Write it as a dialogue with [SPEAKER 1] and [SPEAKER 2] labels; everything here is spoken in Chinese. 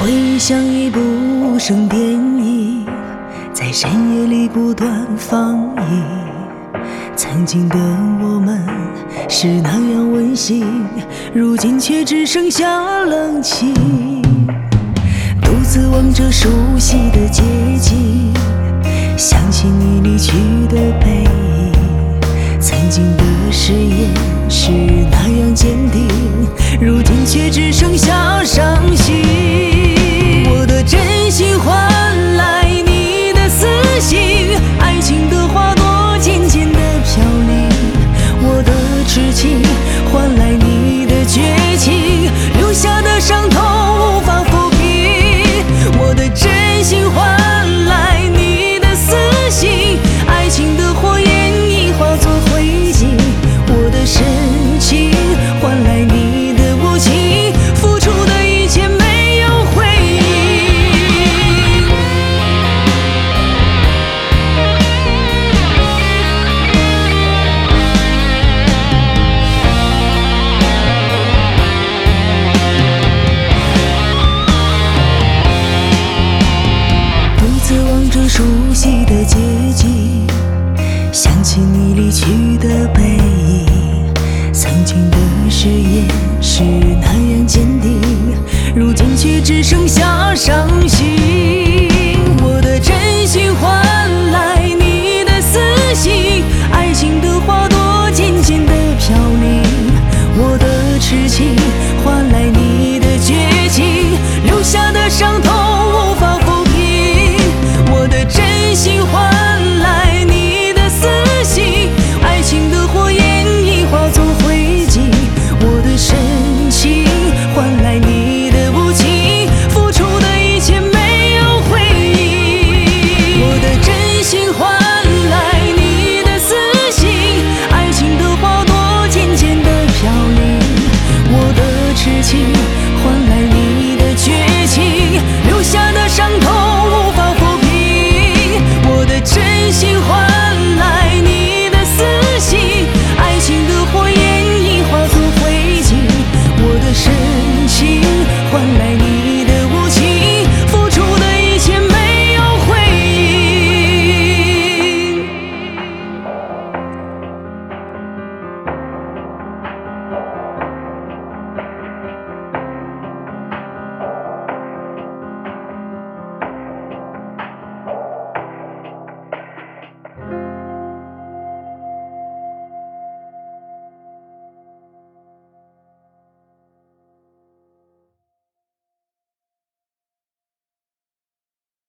[SPEAKER 1] 回忆像一部生电影，在深夜里不断放映。曾经的我们是那样温馨，如今却只剩下冷清。独自望着熟悉的街景，想起你离去的背影。曾经的誓言是那样坚定，如今却只剩下伤心。我的真心换来你的死心，爱情的花朵渐渐地飘零。我的痴情换来你的绝情，留下的伤痛无法抚平。我的真心换来你的死心，爱情的火焰已化作灰烬。我的深情换来你的无情，付出的一切没有回应。独自望着熟悉的街景，想起你离去的背影。曾经的誓言是那样坚定，如今却只剩下伤心。我的真心换来你的死心，爱情的花朵渐渐地飘零。我的痴情